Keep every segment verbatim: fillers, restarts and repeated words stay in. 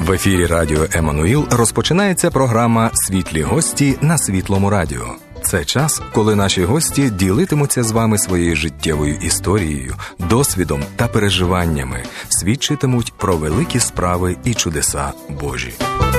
В ефірі Радіо Еммануїл розпочинається програма «Світлі гості» на Світлому радіо. Це час, коли наші гості ділитимуться з вами своєю життєвою історією, досвідом та переживаннями, свідчитимуть про великі справи і чудеса Божі.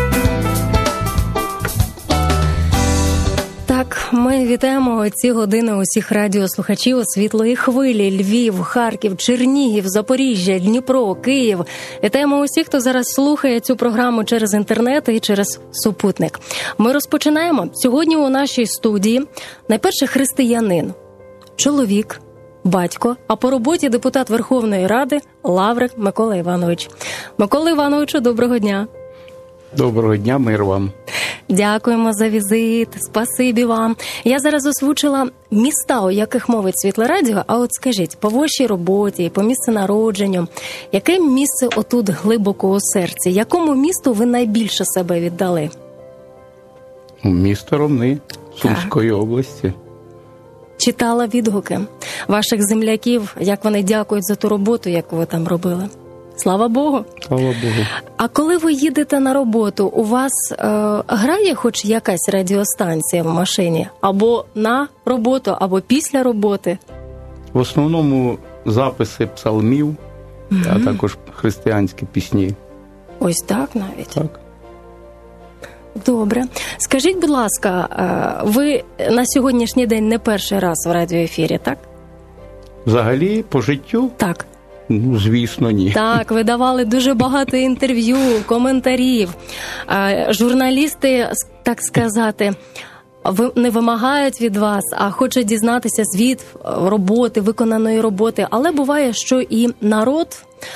Так, ми вітаємо ці години усіх радіослухачів у світлої хвилі. Львів, Харків, Чернігів, Запоріжжя, Дніпро, Київ. Вітаємо усіх, хто зараз слухає цю програму через інтернет і через супутник. Ми розпочинаємо. Сьогодні у нашій студії найперше християнин, чоловік, батько, а по роботі депутат Верховної Ради Лаврик Микола Іванович. Микола Івановичу, доброго дня. Доброго дня, мир вам. Дякуємо за візит, спасибі вам. Я зараз озвучила міста, у яких мовить Світле радіо, а от скажіть, по вашій роботі, по місцю народження, яке місце отут глибоко у серці? Якому місту ви найбільше себе віддали? Місто Ромни, Сумської так. області. Читала відгуки ваших земляків, як вони дякують за ту роботу, яку ви там робили. Слава Богу. Слава Богу. А коли ви їдете на роботу, у вас е, грає хоч якась радіостанція в машині? Або на роботу, або після роботи? В основному записи псалмів, угу. а також християнські пісні. Ось так навіть? Так. Добре. Скажіть, будь ласка, ви на сьогоднішній день не перший раз в радіоефірі, так? Взагалі, по життю? Так. Ну, звісно, ні. Так, ви давали дуже багато інтерв'ю, коментарів. Журналісти, так сказати, не вимагають від вас, а хочуть дізнатися звіт роботи, виконаної роботи. Але буває, що і народ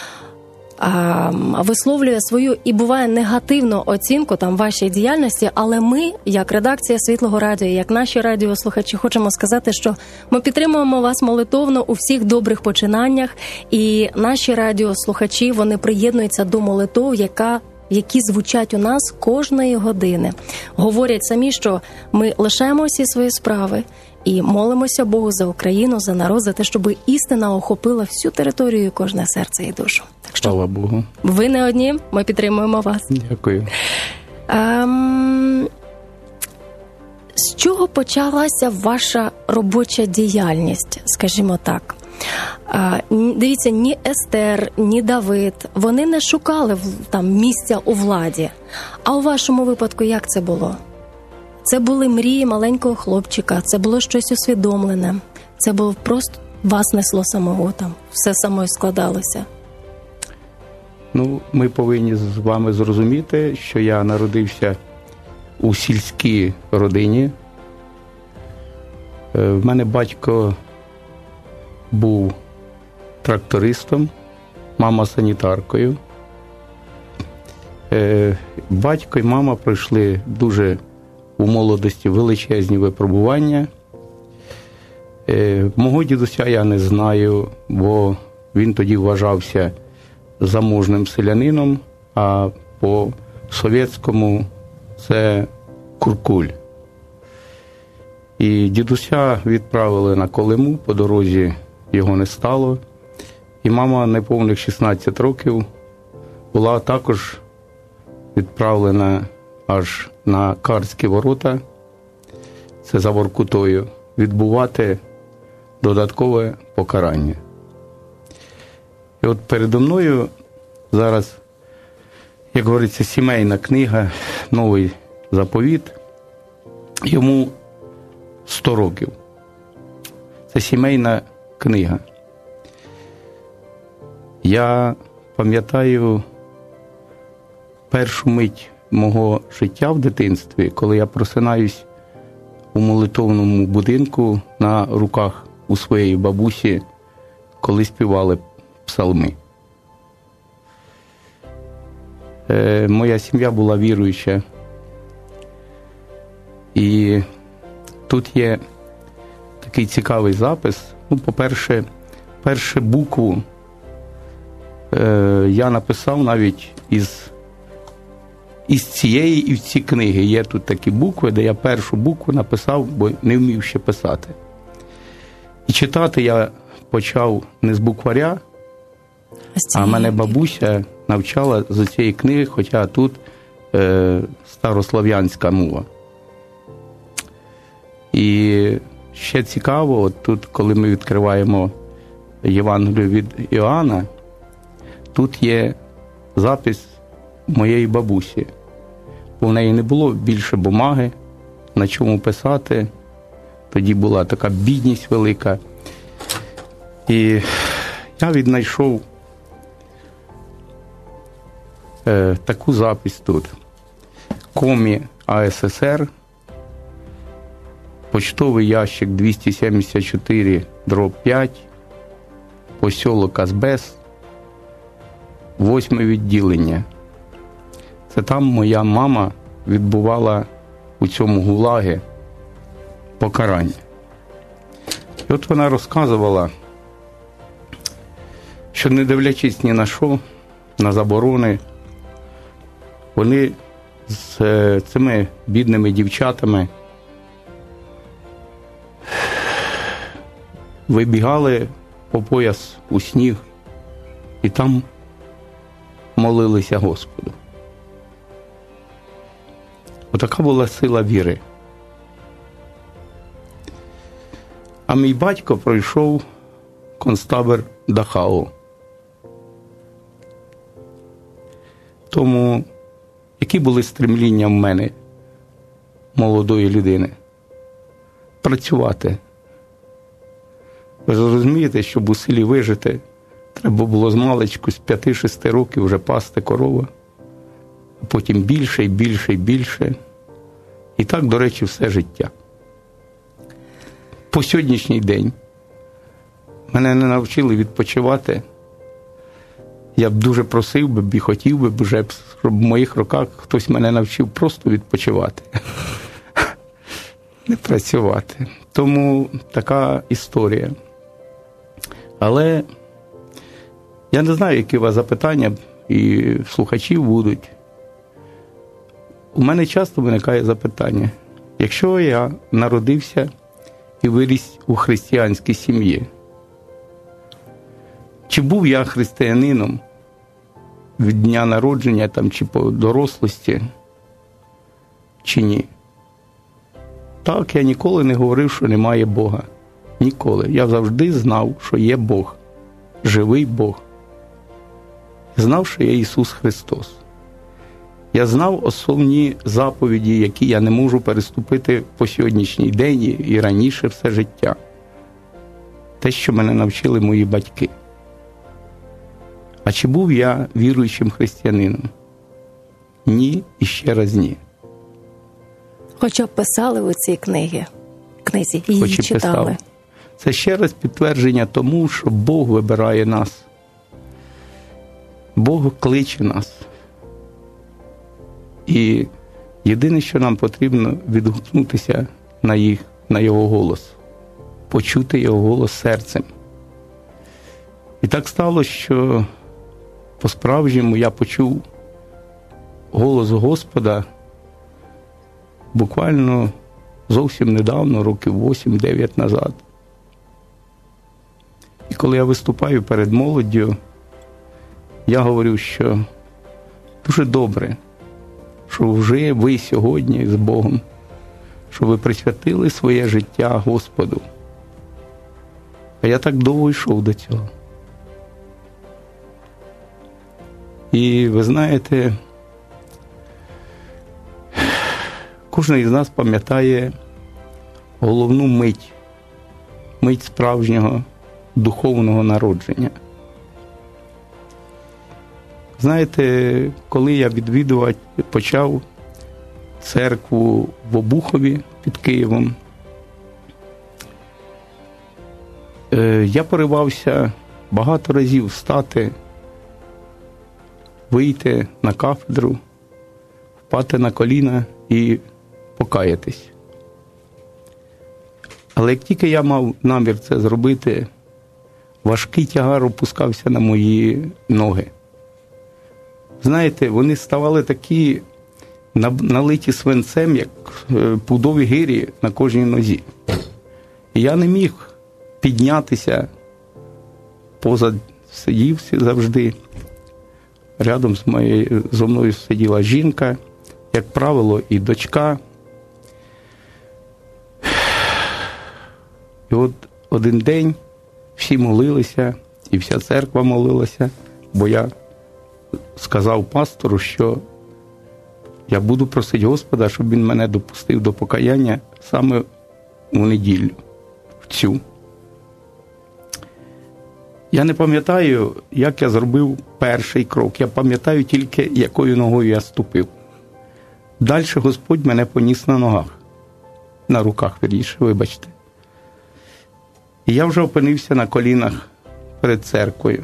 висловлює свою і буває негативну оцінку там вашій діяльності, але ми, як редакція Світлого радіо, як наші радіослухачі, хочемо сказати, що ми підтримуємо вас молитовно у всіх добрих починаннях, і наші радіослухачі, вони приєднуються до молитов, яка які звучать у нас кожної години. Говорять самі, що ми лишаємо всі свої справи і молимося Богу за Україну, за народ, за те, щоб істина охопила всю територію, кожне серце і душу. Так що, слава Богу. Ви не одні, ми підтримуємо вас. Дякую. Ем... З чого почалася ваша робоча діяльність, скажімо так? А, дивіться, ні Естер, ні Давид, вони не шукали там місця у владі. А у вашому випадку як це було? Це були мрії маленького хлопчика, це було щось усвідомлене, це було просто вас несло самого там, все самою складалося. Ну, ми повинні з вами зрозуміти, що я народився у сільській родині. В мене батько був трактористом, мама санітаркою. Батько і мама пройшли дуже у молодості величезні випробування. Мого дідуся я не знаю, бо він тоді вважався заможним селянином, а по-совєтському це куркуль. І дідуся відправили на Колиму, по дорозі його не стало. І мама неповних шістнадцять років була також відправлена аж на Карські ворота, це за Воркутою, відбувати додаткове покарання. І от передо мною зараз, як говориться, сімейна книга, новий заповіт, йому сто років. Це сімейна книга. Я пам'ятаю першу мить мого життя в дитинстві, коли я просинаюсь у молитовному будинку на руках у своєї бабусі, коли співали псалми. Е, моя сім'я була віруюча. І тут є такий цікавий запис. Ну, по-перше, першу букву е, я написав навіть із, із цієї і в ці книги. Є тут такі букви, де я першу букву написав, бо не вмів ще писати. І читати я почав не з букваря, А мене бабуся навчала з цієї книги, хоча тут е, старослов'янська мова. І ще цікаво, от тут, коли ми відкриваємо Євангелію від Іоанна, тут є запис моєї бабусі. Бо в неї не було більше бумаги, на чому писати. Тоді була така бідність велика. І я віднайшов е, таку запись тут. Комі АССР, почтовий ящик двісті сімдесят чотири дроб п'ять, посілок Азбес, восьме відділення. Це там моя мама відбувала у цьому гулагі покарання. І от вона розказувала, що не дивлячись ні на що, на заборони, вони з цими бідними дівчатами вибігали по пояс у сніг і там молилися Господу. Отака була сила віри. А мій батько пройшов концтабір Дахау. Тому які були стремління в мене, молодої людини? Працювати. Ви ж розумієте, щоб у селі вижити, треба було з маличку, з п'яти-шести років вже пасти корову, а потім більше і більше і більше. І так, до речі, все життя. По сьогоднішній день мене не навчили відпочивати. Я б дуже просив би і хотів би, вже, щоб в моїх руках хтось мене навчив просто відпочивати. Не працювати. Тому така історія. Але я не знаю, які у вас запитання і слухачів будуть. У мене часто виникає запитання. Якщо я народився і виріс у християнській сім'ї, чи був я християнином від дня народження там, чи по дорослості, чи ні? Так, я ніколи не говорив, що немає Бога. Ніколи. Я завжди знав, що є Бог. Живий Бог. Знав, що є Ісус Христос. Я знав основні заповіді, які я не можу переступити по сьогоднішній день і раніше все життя. Те, що мене навчили мої батьки. А чи був я віруючим християнином? Ні і ще раз ні. Хоча б писали у цій книги, книзі, її Хоч і читали. Писав. Це ще раз підтвердження тому, що Бог вибирає нас. Бог кличе нас. І єдине, що нам потрібно, відгукнутися на, їх, на Його голос. Почути Його голос серцем. І так сталося, що по-справжньому я почув голос Господа буквально зовсім недавно, років вісім-дев'ять назад. І коли я виступаю перед молоддю, я говорю, що дуже добре, що вже ви сьогодні з Богом, що ви присвятили своє життя Господу. А я так довго йшов до цього. І ви знаєте, кожен із нас пам'ятає головну мить, мить справжнього духовного народження. Знаєте, коли я відвідувати почав церкву в Обухові під Києвом, я поривався багато разів встати, вийти на кафедру, впати на коліна і покаятись. Але як тільки я мав намір це зробити, важкий тягар опускався на мої ноги. Знаєте, вони ставали такі налиті свинцем, як пудові гирі на кожній нозі. І я не міг піднятися поза сидів завжди. Рядом з моєю, зо мною сиділа жінка, як правило, і дочка. І от один день всі молилися, і вся церква молилася, бо я сказав пастору, що я буду просити Господа, щоб він мене допустив до покаяння саме у неділю, в цю. Я не пам'ятаю, як я зробив перший крок. Я пам'ятаю тільки, якою ногою я ступив. Далі Господь мене поніс на ногах. На руках, вірніше, вибачте. І я вже опинився на колінах перед церквою.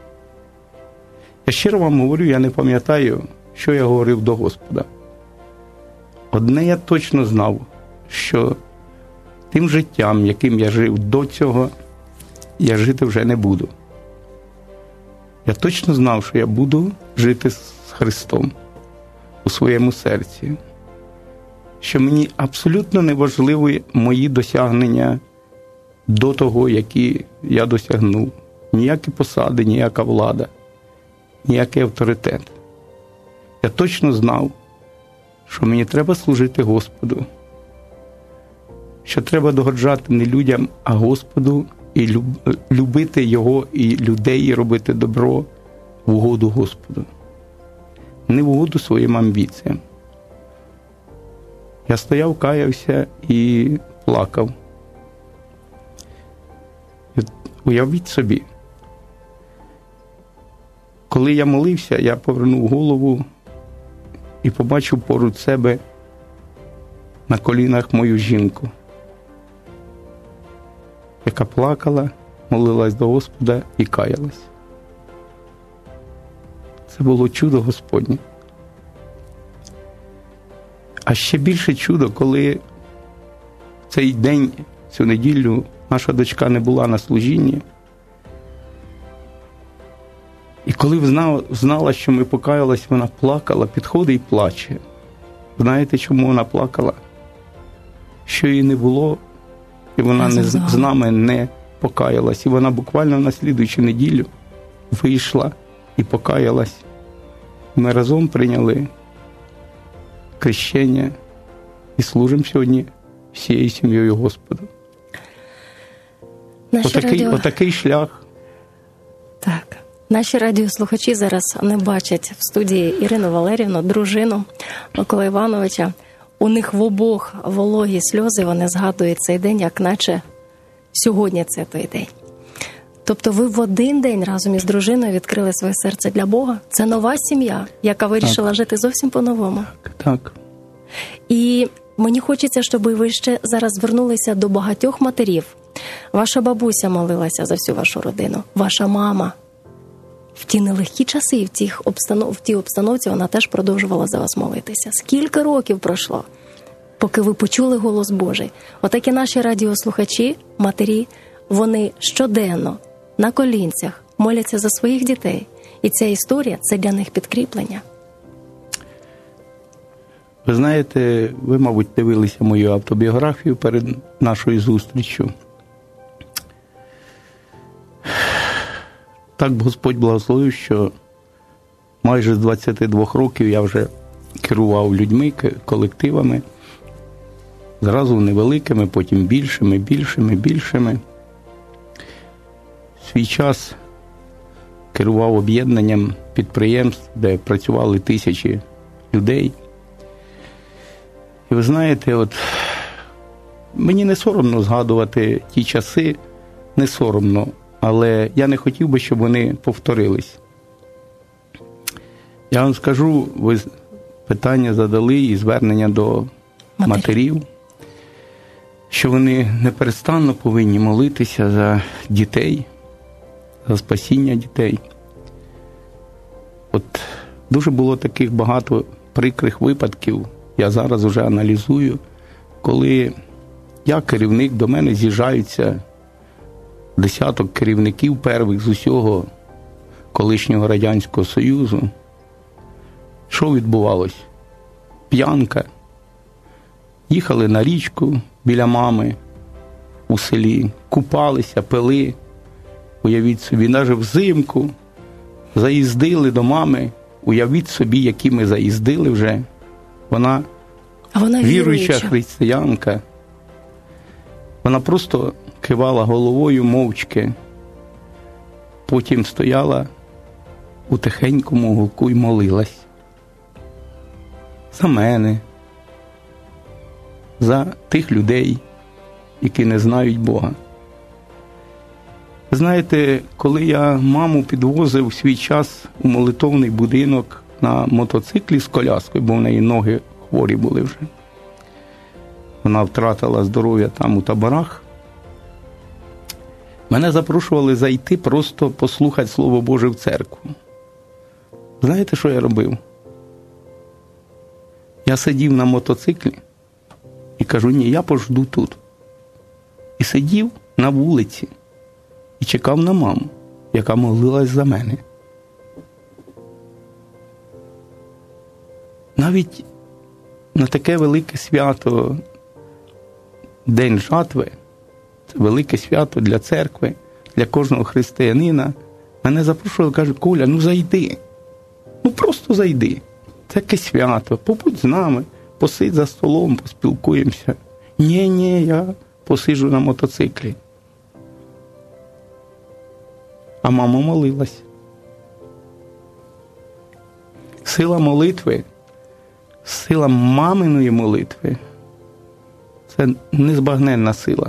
Я щиро вам говорю, я не пам'ятаю, що я говорив до Господа. Одне я точно знав, що тим життям, яким я жив до цього, я жити вже не буду. Я точно знав, що я буду жити з Христом у своєму серці. Що мені абсолютно не важливі мої досягнення до того, які я досягнув. Ніякі посади, ніяка влада, ніякий авторитет. Я точно знав, що мені треба служити Господу. Що треба догоджати не людям, а Господу, і любити Його, і людей, і робити добро в угоду Господу. Не в угоду своїм амбіціям. Я стояв, каявся і плакав. Уявіть собі, коли я молився, я повернув голову і побачив поруч себе на колінах мою жінку, яка плакала, молилась до Господа і каялась. Це було чудо Господнє. А ще більше чудо, коли цей день, цю неділю, наша дочка не була на служінні. І коли знала, знала, що ми покаялись, вона плакала, підходить і плаче. Знаєте, чому вона плакала? Що її не було, і вона не, з нами не покаялась. І вона буквально на слідуючу неділю вийшла і покаялась. Ми разом прийняли хрещення і служимо сьогодні всією сім'єю Господу. Отакий, радіо... отакий шлях. Так. Наші радіослухачі зараз не бачать в студії Ірину Валерівну, дружину Миколи Івановича. У них в обох вологі сльози, вони згадують цей день, як наче сьогодні це той день. Тобто ви в один день разом із дружиною відкрили своє серце для Бога. Це нова сім'я, яка вирішила так. жити зовсім по-новому. Так, так. І мені хочеться, щоб ви ще зараз звернулися до багатьох матерів. Ваша бабуся молилася за всю вашу родину. Ваша мама. В ті нелегкі часи, в, тих обстанов... в тій обстановці вона теж продовжувала за вас молитися. Скільки років пройшло, поки ви почули голос Божий? Отакі наші радіослухачі, матері, вони щоденно на колінцях моляться за своїх дітей. І ця історія – це для них підкріплення. Ви знаєте, ви, мабуть, дивилися мою автобіографію перед нашою зустріччю. Так Господь благословив, що майже з двадцяти двох років я вже керував людьми, колективами, зразу невеликими, потім більшими, більшими, більшими. Свій час керував об'єднанням підприємств, де працювали тисячі людей. І ви знаєте, от мені не соромно згадувати ті часи, не соромно, але я не хотів би, щоб вони повторились. Я вам скажу, ви питання задали і звернення до Матері. матерів, що вони неперестанно повинні молитися за дітей, за спасіння дітей. От дуже було таких багато прикрих випадків, я зараз вже аналізую, коли я, керівник, до мене з'їжджаються десяток керівників первих з усього колишнього Радянського Союзу. Що відбувалось? П'янка. Їхали на річку біля мами у селі, купалися, пили. Уявіть собі, навіть взимку заїздили до мами. Уявіть собі, які ми заїздили вже. Вона, вона віруюча, віруюча християнка. Вона просто кивала головою мовчки. Потім стояла у тихенькому уголку і молилась. За мене. За тих людей, які не знають Бога. Знаєте, коли я маму підвозив в свій час у молитовний будинок на мотоциклі з коляскою, бо в неї ноги хворі були вже. Вона втратила здоров'я там у таборах. Мене запрошували зайти просто послухати Слово Боже в церкву. Знаєте, що я робив? Я сидів на мотоциклі і кажу, ні, я пожду тут. І сидів на вулиці і чекав на маму, яка молилась за мене. Навіть на таке велике свято, День жатви, це велике свято для церкви, для кожного християнина, мене запрошували, кажуть, Коля, ну зайди. Ну просто зайди. Це таке свято, побудь з нами, посидь за столом, поспілкуємося. Ні, ні, я посиджу на мотоциклі. А мама молилась. Сила молитви, сила маминої молитви – це незбагненна сила.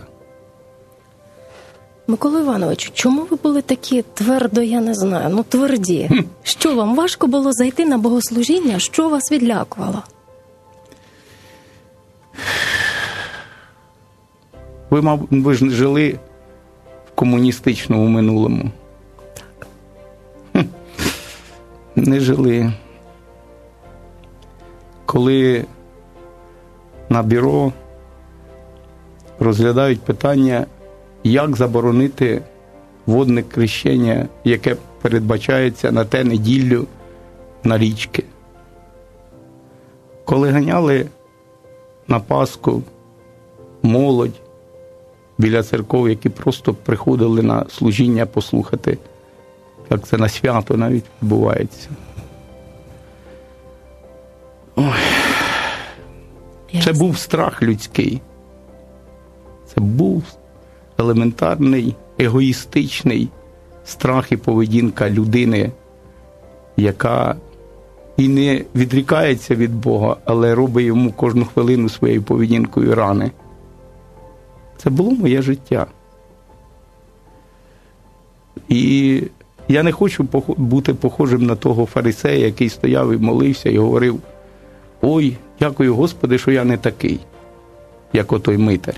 Микола Івановичу, чому ви були такі твердо, я не знаю, ну тверді? Хм. Що вам важко було зайти на богослужіння? Що вас відлякувало? Ви, мабуть, ви ж не жили в комуністичному минулому. Так. Хм. Не жили. Коли на бюро розглядають питання, як заборонити водне крещення, яке передбачається на те неділю на річки. Коли ганяли на Пасху молодь біля церков, які просто приходили на служіння послухати, як це на свято навіть відбувається. Ой. Це був страх людський. Це був елементарний, егоїстичний страх і поведінка людини, яка і не відрікається від Бога, але робить йому кожну хвилину своєю поведінкою рани. Це було моє життя. І я не хочу бути похожим на того фарисея, який стояв і молився і говорив: ой, дякую Господи, що я не такий, як отой митар.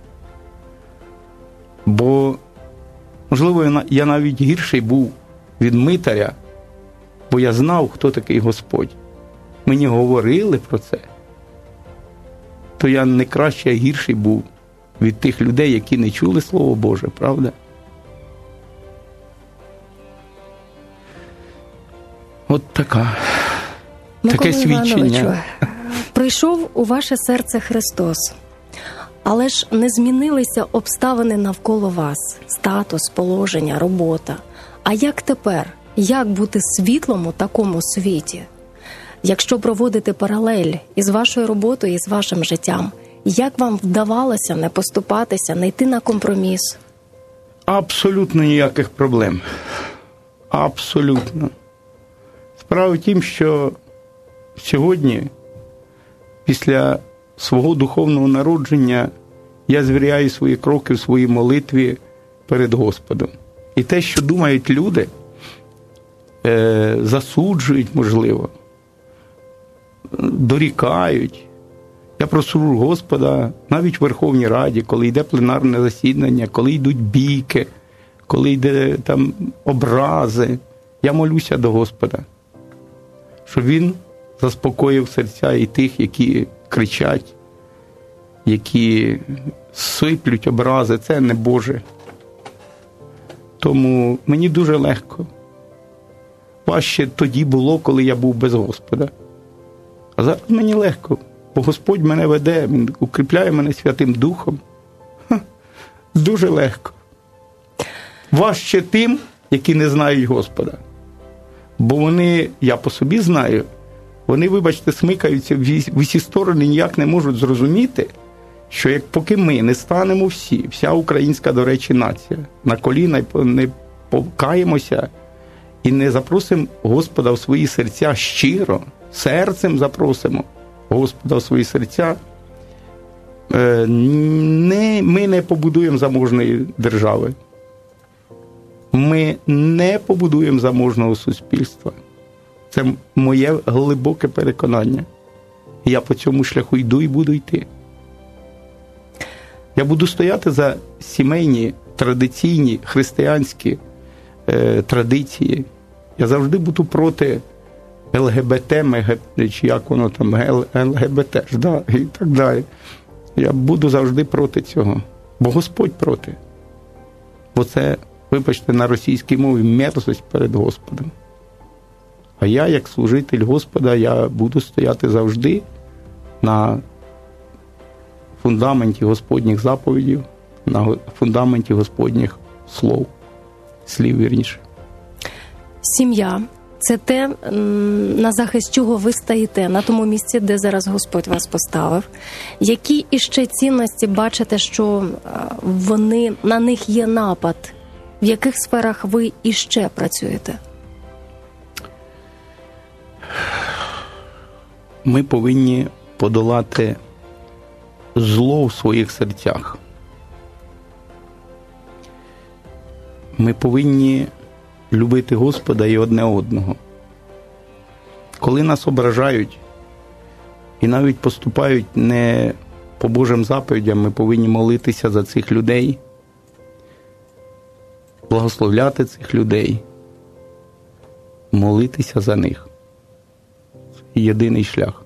Бо, можливо, я навіть гірший був від митаря, бо я знав, хто такий Господь. Мені говорили про це. То я не краще, а гірший був від тих людей, які не чули Слово Боже, правда? От така. Таке свідчення. Прийшов у ваше серце Христос. Але ж не змінилися обставини навколо вас. Статус, положення, робота. А як тепер? Як бути світлом у такому світі? Якщо проводити паралель із вашою роботою і з вашим життям, як вам вдавалося не поступатися, не йти на компроміс? Абсолютно ніяких проблем. Абсолютно. Справа в тім, що сьогодні, після свого духовного народження, я звіряю свої кроки в своїй молитві перед Господом. І те, що думають люди, е, засуджують, можливо, дорікають. Я прошу Господа, навіть в Верховній Раді, коли йде пленарне засідання, коли йдуть бійки, коли йде там образи, я молюся до Господа, щоб Він заспокоїв серця і тих, які кричать, які сиплють образи. Це не Боже. Тому мені дуже легко. Важче тоді було, коли я був без Господа. А зараз мені легко, бо Господь мене веде, Він укріпляє мене Святим Духом. Ха, дуже легко. Важче тим, які не знають Господа. Бо вони, я по собі знаю, вони, вибачте, смикаються в усі сторони, ніяк не можуть зрозуміти, що як поки ми не станемо всі, вся українська, до речі, нація, на коліна не покаємося і не запросимо Господа в свої серця щиро, серцем запросимо Господа в свої серця, не, ми не побудуємо заможної держави. Ми не побудуємо заможного суспільства. Це моє глибоке переконання. Я по цьому шляху йду і буду йти. Я буду стояти за сімейні, традиційні, християнські е, традиції. Я завжди буду проти ЛГБТ, мег... чи як воно там, ЛГБТ, да, і так далі. Я буду завжди проти цього. Бо Господь проти. Бо це, вибачте, на російській мові мерзость перед Господом. А я, як служитель Господа, я буду стояти завжди на фундаменті Господніх заповідів, на фундаменті Господніх слов, слів вірніше. Сім'я – це те, на захист чого ви стоїте, на тому місці, де зараз Господь вас поставив. Які іще цінності бачите, що вони, на них є напад? В яких сферах ви іще працюєте? Ми повинні подолати зло в своїх серцях. Ми повинні любити Господа і одне одного. Коли нас ображають і навіть поступають не по Божим заповідям, ми повинні молитися за цих людей, благословляти цих людей, молитися за них. Це єдиний шлях.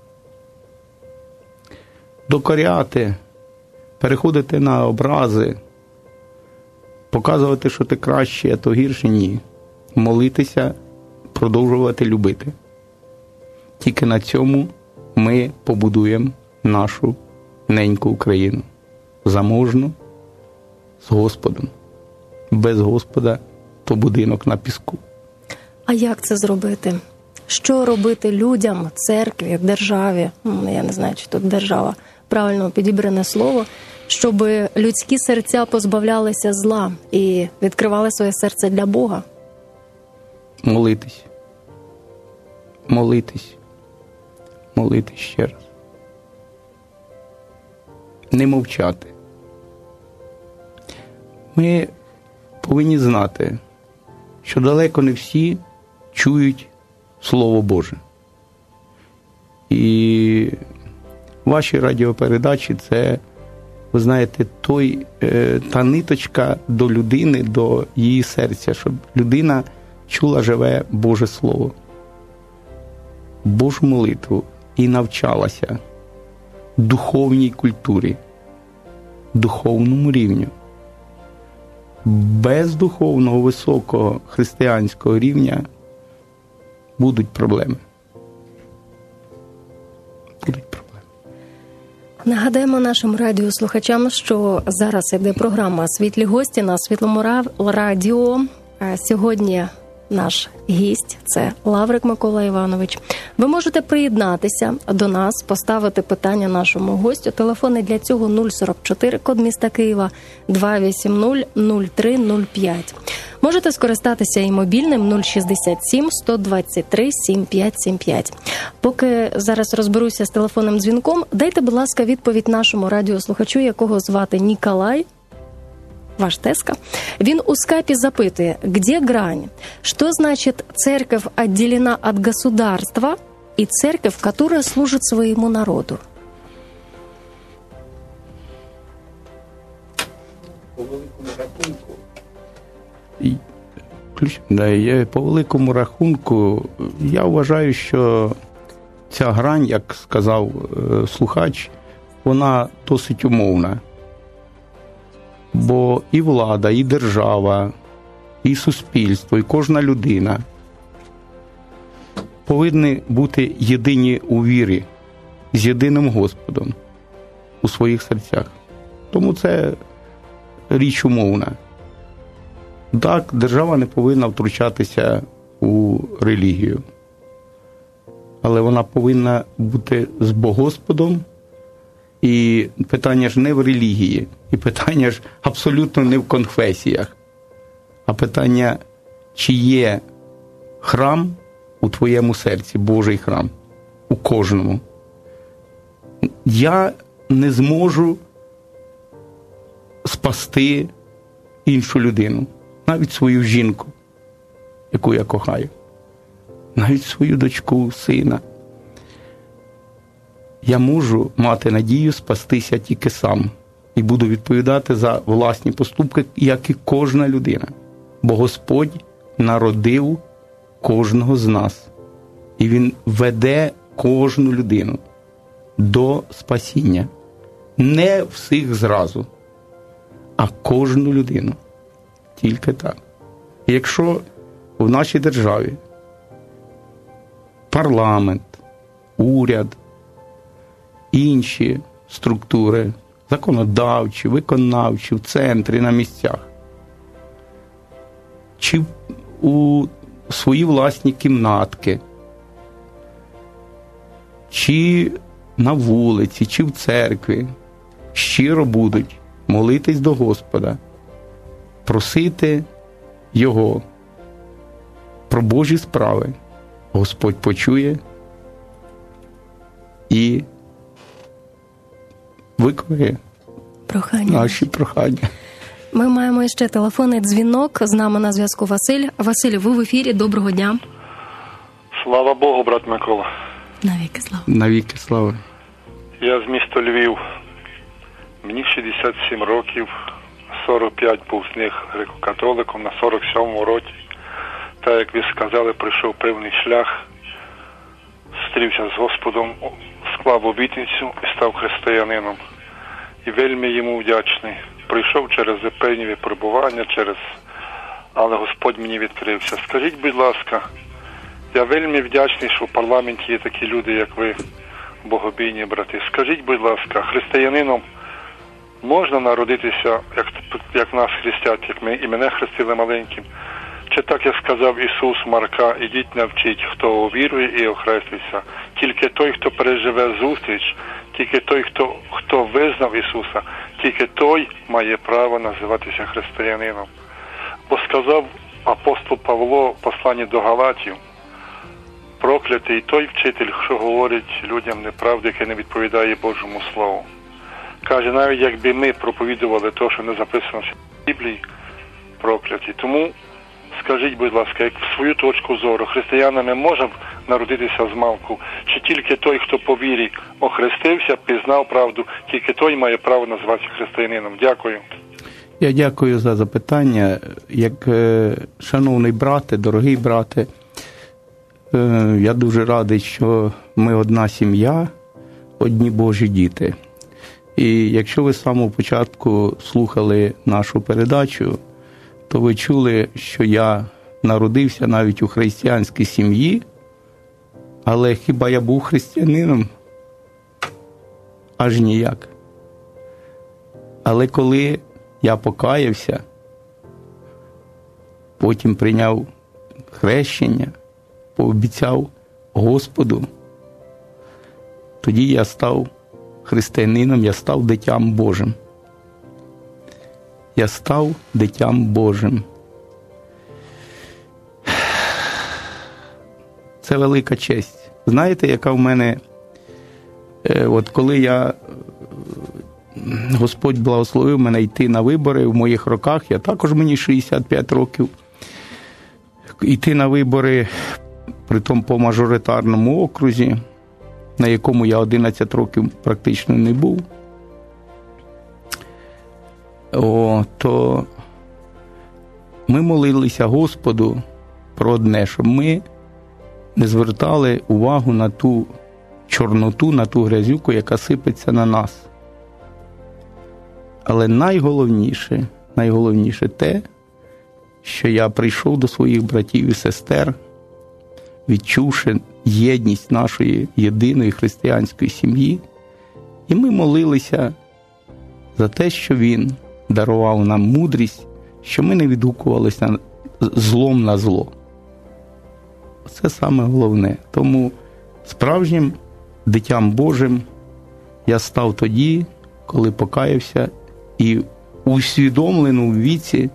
Докоряти, переходити на образи, показувати, що ти краще, а то гірше – ні. Молитися, продовжувати любити. Тільки на цьому ми побудуємо нашу неньку Україну. Заможну, з Господом. Без Господа – то будинок на піску. А як це зробити? Що робити людям, церкві, державі, я не знаю, чи тут держава, правильно підібране слово, щоб людські серця позбавлялися зла і відкривали своє серце для Бога? Молитись. Молитись. Молитись ще раз. Не мовчати. Ми повинні знати, що далеко не всі чують Слово Боже. І ваші радіопередачі – це, ви знаєте, той, та ниточка до людини, до її серця, щоб людина чула живе Боже Слово, Божу молитву і навчалася духовній культурі, духовному рівню. Без духовного, високого християнського рівня будуть проблеми. Будуть проблеми. Нагадаємо нашим радіослухачам, що зараз іде програма «Світлі гості» на Світлому радіо. Сьогодні наш гість – це Лаврик Микола Іванович. Ви можете приєднатися до нас, поставити питання нашому гостю. Телефони для цього нуль сорок чотири, код міста Києва, два вісімдесят нуль три нуль п'ять. Можете скористатися і мобільним нуль шістдесят сім сто двадцять три сімдесят п'ять сімдесят п'ять. Поки зараз розберуся з телефонним дзвінком, дайте, будь ласка, відповідь нашому радіослухачу, якого звати Ніколай, ваш тезка. Він у скайпі запитує, где грань? Что значит церковь отделена от государства и церковь, которая служит своему народу? По великому рахунку, по великому рахунку, я вважаю, що ця грань, як сказав слухач, вона досить умовна. Бо і влада, і держава, і суспільство, і кожна людина повинні бути єдині у вірі, з єдиним Господом у своїх серцях. Тому це річ умовна. Так, держава не повинна втручатися у релігію. Але вона повинна бути з Богосподом. І питання ж не в релігії, і питання ж абсолютно не в конфесіях, а питання, чи є храм у твоєму серці, Божий храм, у кожному. Я не зможу спасти іншу людину, навіть свою жінку, яку я кохаю, навіть свою дочку, сина. Я можу мати надію спастися тільки сам і буду відповідати за власні поступки, як і кожна людина. Бо Господь народив кожного з нас. І Він веде кожну людину до спасіння. Не всіх зразу, а кожну людину. Тільки так. І якщо в нашій державі парламент, уряд, інші структури, законодавчі, виконавчі, в центрі, на місцях, чи у свої власні кімнатки, чи на вулиці, чи в церкві, щиро будуть молитись до Господа, просити Його про Божі справи, Господь почує і виконує прохання. Наші прохання. Ми маємо ще телефонний дзвінок. З нами на зв'язку Василь. Василь, ви в ефірі. Доброго дня. Слава Богу, брат Микола. Навіки слава. Навіки слава. Я з міста Львів. Мені шістдесят сім років, сорок п'ять був з них греко-католиком, на сорок сьомому році, так як ви сказали, пройшов певний шлях, зустрівся з Господом, склав обітницю і став християнином. І вельми йому вдячний. Пройшов через певні випробування, через... але Господь мені відкрився. Скажіть, будь ласка, я вельми вдячний, що в парламенті є такі люди, як ви, богобійні брати. Скажіть, будь ласка, християнином можна народитися, як, як нас хрестять, як ми, і мене хрестили маленьким? Чи так, як сказав Ісус Марка, ідіть навчіть, хто увірує і охреститься. Тільки той, хто переживе зустріч, тільки той, хто, хто визнав Ісуса, тільки той має право називатися християнином. Бо сказав апостол Павло в посланні до Галатів, проклятий той вчитель, що говорить людям неправду, яке не відповідає Божому Слову. Каже, навіть якби ми проповідували те, що не записано в Біблії, прокляті. Тому скажіть, будь ласка, як в свою точку зору, християнами може народитися з малку? Чи тільки той, хто по вірі охрестився, пізнав правду, тільки той має право називатися християнином? Дякую. Я дякую за запитання. Як е, шановний брате, дорогий брате, е, я дуже радий, що ми одна сім'я, одні Божі діти. І якщо ви з самого початку слухали нашу передачу, то ви чули, що я народився навіть у християнській сім'ї, але хіба я був християнином? Аж ніяк. Але коли я покаявся, потім прийняв хрещення, пообіцяв Господу, тоді я став християнином, я став дитям Божим. Я став дитям Божим. Це велика честь. Знаєте, яка в мене, от коли я, Господь благословив мене йти на вибори в моїх роках, я також, мені шістдесят п'ять років, йти на вибори, притом по мажоритарному окрузі, на якому я одинадцять років практично не був, О, то ми молилися Господу про одне, щоб ми не звертали увагу на ту чорноту, на ту грязюку, яка сипеться на нас. Але найголовніше, найголовніше те, що я прийшов до своїх братів і сестер, відчувши єдність нашої єдиної християнської сім'ї, і ми молилися за те, що Він дарував нам мудрість, що ми не відгукувалися на злом на зло. Це саме головне. Тому справжнім дитям Божим я став тоді, коли покаявся і у усвідомленому віці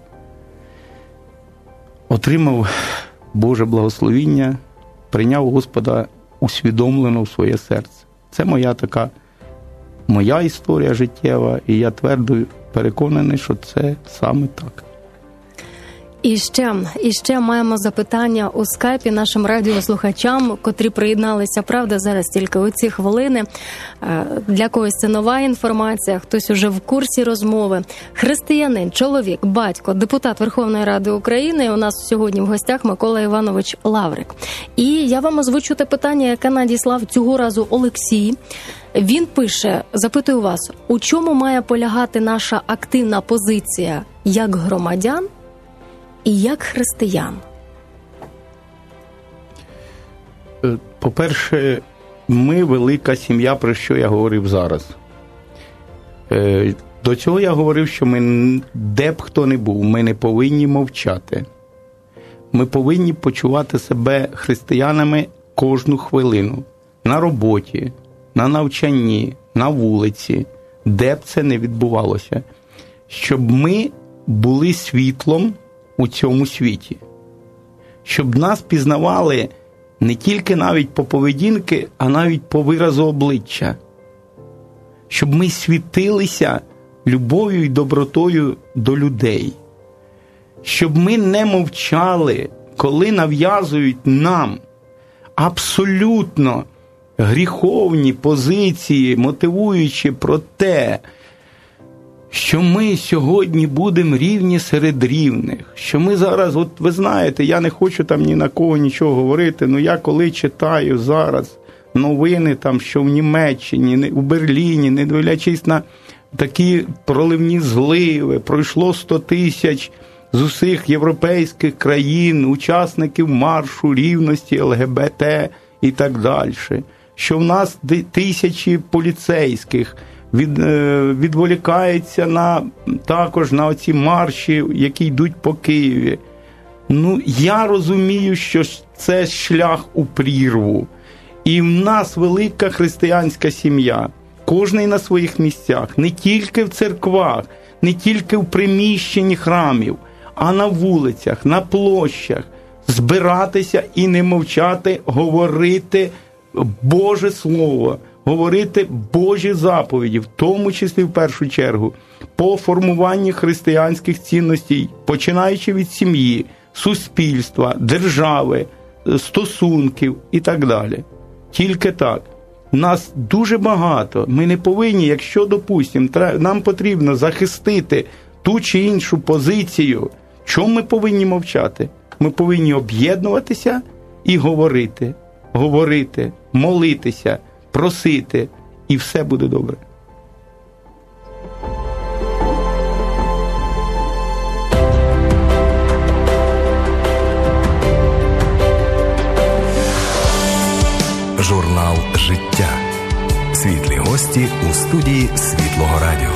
отримав Боже благословіння, прийняв Господа усвідомлено в своє серце. Це моя така, моя історія життєва, і я твердо переконаний, що це саме так. І ще, і ще маємо запитання у скайпі нашим радіослухачам, котрі приєдналися, правда, зараз тільки у ці хвилини. Для когось це нова інформація, хтось уже в курсі розмови. Християнин, чоловік, батько, депутат Верховної Ради України. У нас сьогодні в гостях Микола Іванович Лаврик. І я вам озвучу те питання, яке надіслав цього разу Олексій. Він пише, запитую вас, у чому має полягати наша активна позиція як громадян і як християн? По-перше, ми велика сім'я, про що я говорив зараз. До цього я говорив, що ми, де б хто не був, ми не повинні мовчати. Ми повинні почувати себе християнами кожну хвилину. На роботі, на навчанні, на вулиці, де б це не відбувалося. Щоб ми були світлом у цьому світі. Щоб нас пізнавали не тільки навіть по поведінки, а навіть по виразу обличчя. Щоб ми світилися любов'ю і добротою до людей. Щоб ми не мовчали, коли нав'язують нам абсолютно гріховні позиції, мотивуючи про те, що ми сьогодні будемо рівні серед рівних, що ми зараз, от ви знаєте, я не хочу там ні на кого нічого говорити, але я коли читаю зараз новини, там, що в Німеччині, у Берліні, не дивлячись на такі проливні зливи, пройшло сто тисяч з усіх європейських країн, учасників маршу рівності, ЛГБТ і так далі, що в нас тисячі поліцейських від, відволікається на, також на оці марші, які йдуть по Києві. Ну, я розумію, що це шлях у прірву. І в нас велика християнська сім'я. Кожний на своїх місцях. Не тільки в церквах, не тільки в приміщенні храмів, а на вулицях, на площах. Збиратися і не мовчати, говорити Боже Слово, говорити Божі заповіді, в тому числі в першу чергу, по формуванні християнських цінностей, починаючи від сім'ї, суспільства, держави, стосунків і так далі. Тільки так. Нас дуже багато. Ми не повинні, якщо, допустимо, нам потрібно захистити ту чи іншу позицію, чому ми повинні мовчати? Ми повинні об'єднуватися і говорити, говорити, молитися, просити, і все буде добре. Журнал «Життя». Світлі гості у студії Світлого Радіо.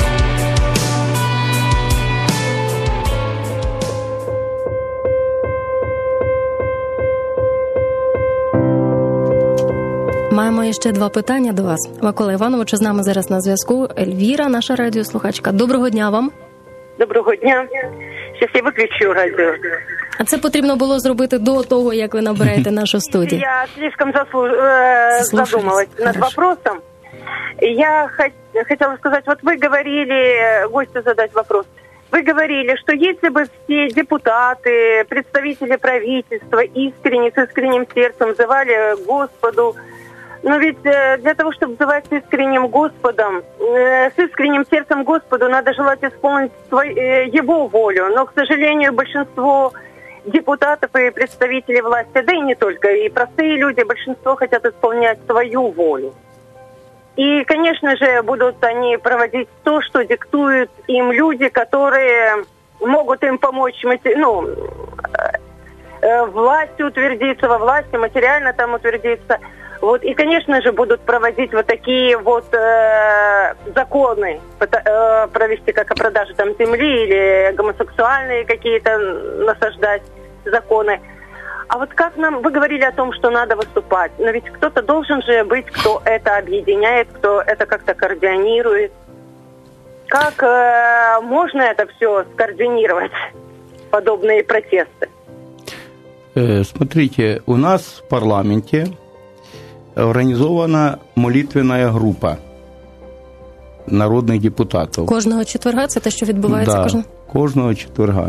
Маємо ще два питання до вас. Микола Іванович, з нами зараз на зв'язку Ельвіра, наша радіослухачка. Доброго дня вам. Доброго дня. Зараз я виключу радіо. А це потрібно було зробити до того, як ви набираєте нашу студію. Я слишком заслуж... задумалась над вопросом. Я хот... хотела сказать, вот вы говорили, гостю задать вопрос. Вы говорили, что если бы все депутаты, представители правительства искренне, с искренним сердцем взывали Господу, но ведь для того, чтобы взывать с искренним Господом, с искренним сердцем Господу, надо желать исполнить свой, Его волю. Но, к сожалению, большинство депутатов и представителей власти, да и не только, и простые люди, большинство хотят исполнять свою волю. И, конечно же, будут они проводить то, что диктуют им люди, которые могут им помочь, ну, власти утвердиться, во власти, материально там утвердиться. Вот, и, конечно же, будут проводить вот такие вот э, законы, э, провести как о продаже там земли или гомосексуальные какие-то насаждать законы. А вот как нам, вы говорили о том, что надо выступать, но ведь кто-то должен же быть, кто это объединяет, кто это как-то координирует. Как э, можно это все скоординировать, подобные протесты? Смотрите, у нас в парламенте организована молитвенная група народних депутатів. Кожного четверга? Це те, що відбувається да, кожного? кожного четверга.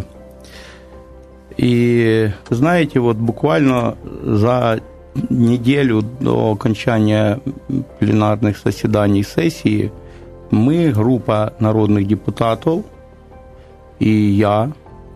І, знаєте, от буквально за неделю до окончания пленарных заседаний сессии мы, группа народных депутатов, и я,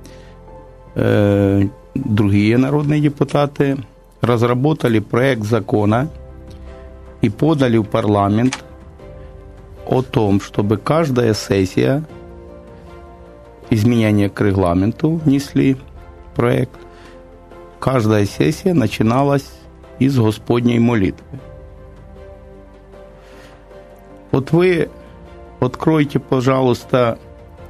э, другие народные депутаты, разработали проект закона и подали в парламент о том, чтобы каждая сессия, изменения к регламенту внесли проект, каждая сессия начиналась из Господней молитвы. Вот вы откройте, пожалуйста,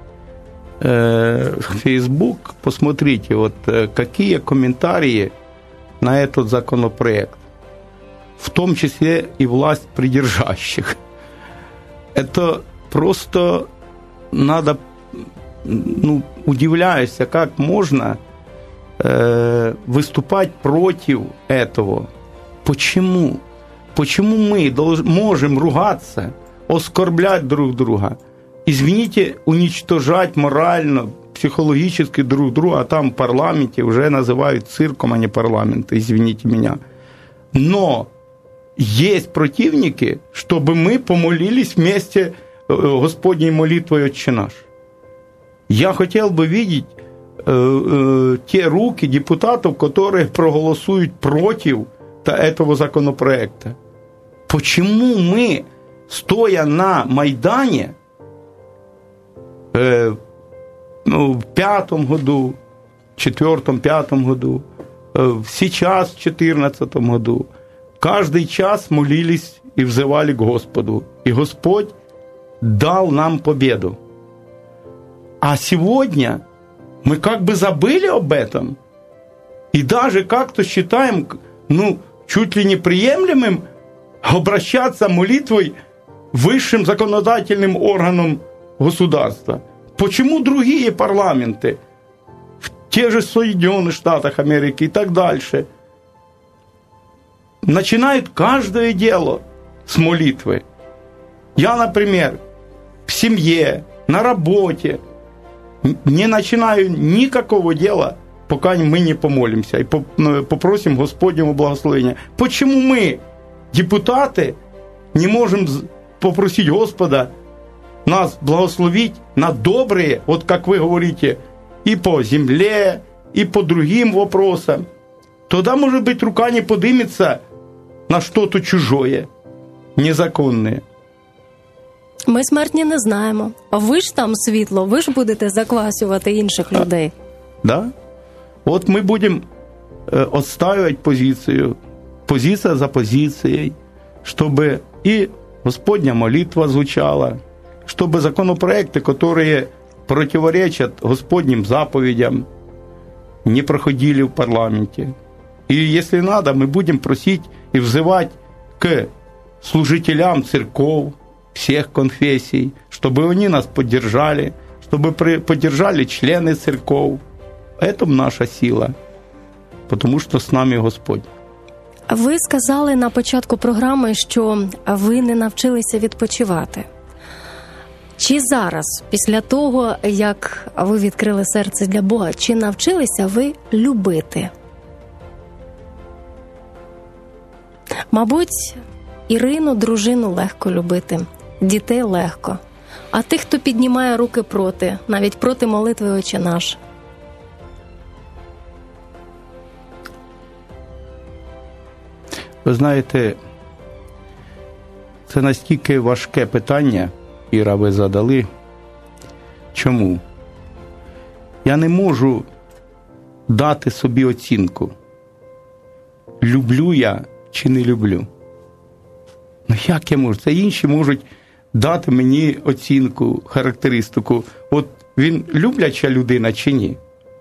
Facebook, посмотрите, вот какие комментарии на этот законопроект, в том числе и власть придержащих. Это просто надо, ну, удивляешься, как можно э, выступать против этого. Почему? Почему мы долж, можем ругаться, оскорблять друг друга, извините, уничтожать морально, психологически друг друга, а там в парламенте уже называют цирком, а не парламент, извините меня. Но есть противники, чтобы мы помолились вместе Господней молитвой «Отче наш». Я хотел бы видеть э, э, те руки депутатов, которые проголосуют против этого законопроекта. Почему мы, стоя на Майдане, э, ну, в пятом году, четвертом, пятом году, э, сейчас в четырнадцатом году, каждый час молились и взывали к Господу. И Господь дал нам победу. А сегодня мы как бы забыли об этом. И даже как-то считаем, ну, чуть ли не приемлемым обращаться молитвой высшим законодательным органам государства. Почему другие парламенты, в тех же Соединенных Штатах Америки и так дальше, начинают каждое дело с молитвы? Я, например, в семье, на работе не начинаю никакого дела, пока мы не помолимся и попросим Господнего благословения. Почему мы, депутаты, не можем попросить Господа нас благословить на добрые, вот как вы говорите, и по земле, и по другим вопросам? Тогда, может быть, рука не поднимется на что-то чужое, незаконное. Ми смертні не знаємо. А ви ж там світло, ви ж будете заквасювати інших людей. Да. Вот мы будем э, отстаивать позицию, позиция за позицией, чтобы и Господня молитва звучала, чтобы законопроекты, которые противоречат Господним заповедям, не проходили в парламенте. И если надо, мы будем просить и взывать к служителям церков, всех конфессий, чтобы они нас поддержали, чтобы поддержали члены церков. Это наша сила, потому что с нами Господь. Ви сказали на початку програми, що ви не навчилися відпочивати. Чи зараз, після того, як ви відкрили серце для Бога, чи навчилися ви любити? Мабуть, Ірину, дружину, легко любити, дітей легко. А тих, хто піднімає руки проти, навіть проти молитви «Отче наш». Ви знаєте, це настільки важке питання, Іра, ви задали. Чому? Я не можу дати собі оцінку, люблю я чи не люблю. Ну як я можу? Це інші можуть дати мені оцінку, характеристику. От він любляча людина чи ні?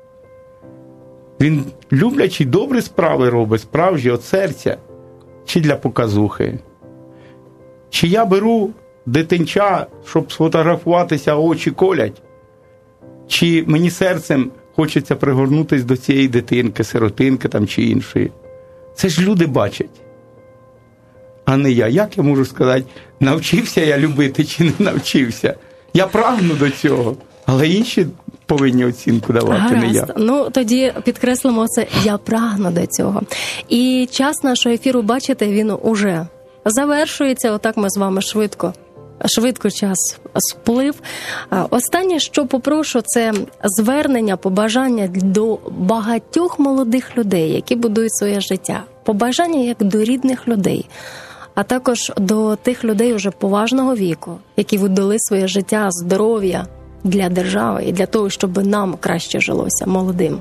Він люблячий добрі справи робить, справжні, від серця, чи для показухи? Чи я беру дитинча, щоб сфотографуватися, очі колять? Чи мені серцем хочеться пригорнутися до цієї дитинки, сиротинки там чи іншої? Це ж люди бачать, а не я. Як я можу сказати, навчився я любити чи не навчився? Я прагну до цього, але інші повинні оцінку давати, Гаразд. не я. Ну, тоді підкреслимо це «я прагну до цього». І час нашого ефіру, бачите, він уже завершується. Отак ми з вами швидко. Швидко час сплив. Останнє, що попрошу, це звернення, побажання до багатьох молодих людей, які будують своє життя. Побажання як до рідних людей, а також до тих людей уже поважного віку, які віддали своє життя, здоров'я для держави і для того, щоб нам краще жилося, молодим.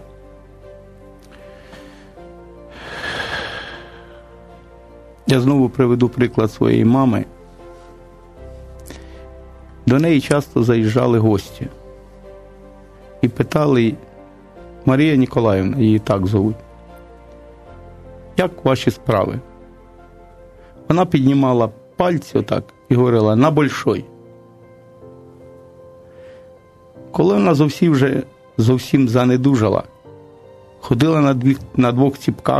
Я знову приведу приклад своєї мами. До неї часто заїжджали гості і питали: Марія Ніколаївна, її так звуть, як ваші справи? Вона піднімала пальці отак і говорила: на большой. Коли вона зовсім вже зовсім занедужала, ходила на, дві, на двох ціпках,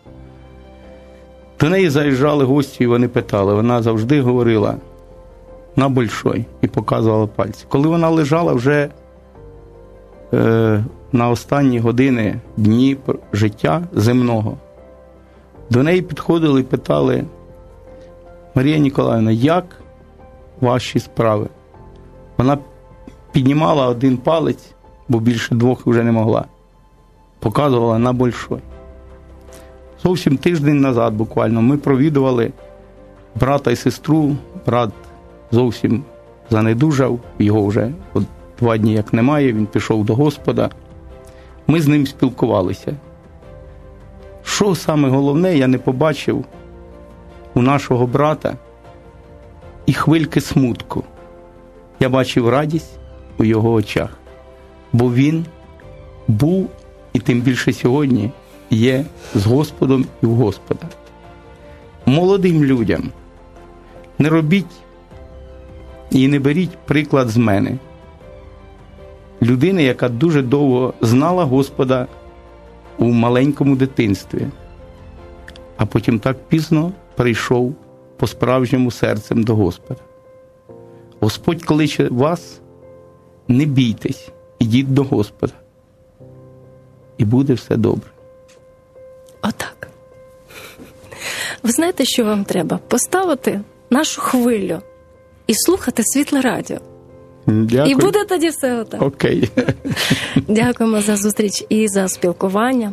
до неї заїжджали гості і вони питали, вона завжди говорила: на большой, і показувала пальці. Коли вона лежала вже е, на останні години, дні життя земного, до неї підходили і питали: Марія Ніколаївна, як ваші справи? Вона піднімала один палець, бо більше двох вже не могла. Показувала на большой. Зовсім тиждень назад буквально ми провідували брата і сестру. Брат зовсім занедужав, його вже от два дні як немає, він пішов до Господа. Ми з ним спілкувалися. Що саме головне, я не побачив у нашого брата і хвильки смутку. Я бачив радість у його очах, бо він був, і тим більше сьогодні, є з Господом і в Господа. Молодим людям не робіть і не беріть приклад з мене. Людини, яка дуже довго знала Господа у маленькому дитинстві, а потім так пізно прийшов по-справжньому серцем до Господа. Господь кличе вас: не бійтесь, ідіть до Господа. І буде все добре. Отак. Ви знаєте, що вам треба? Поставити нашу хвилю і слухати Світле радіо. Дякую. І буде тоді все отак. Окей. Дякуємо за зустріч і за спілкування.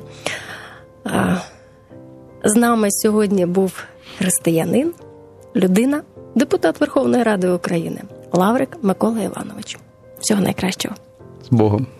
З нами сьогодні був християнин, людина, депутат Верховної Ради України Лаврик Микола Іванович. Всього найкращого. З Богом.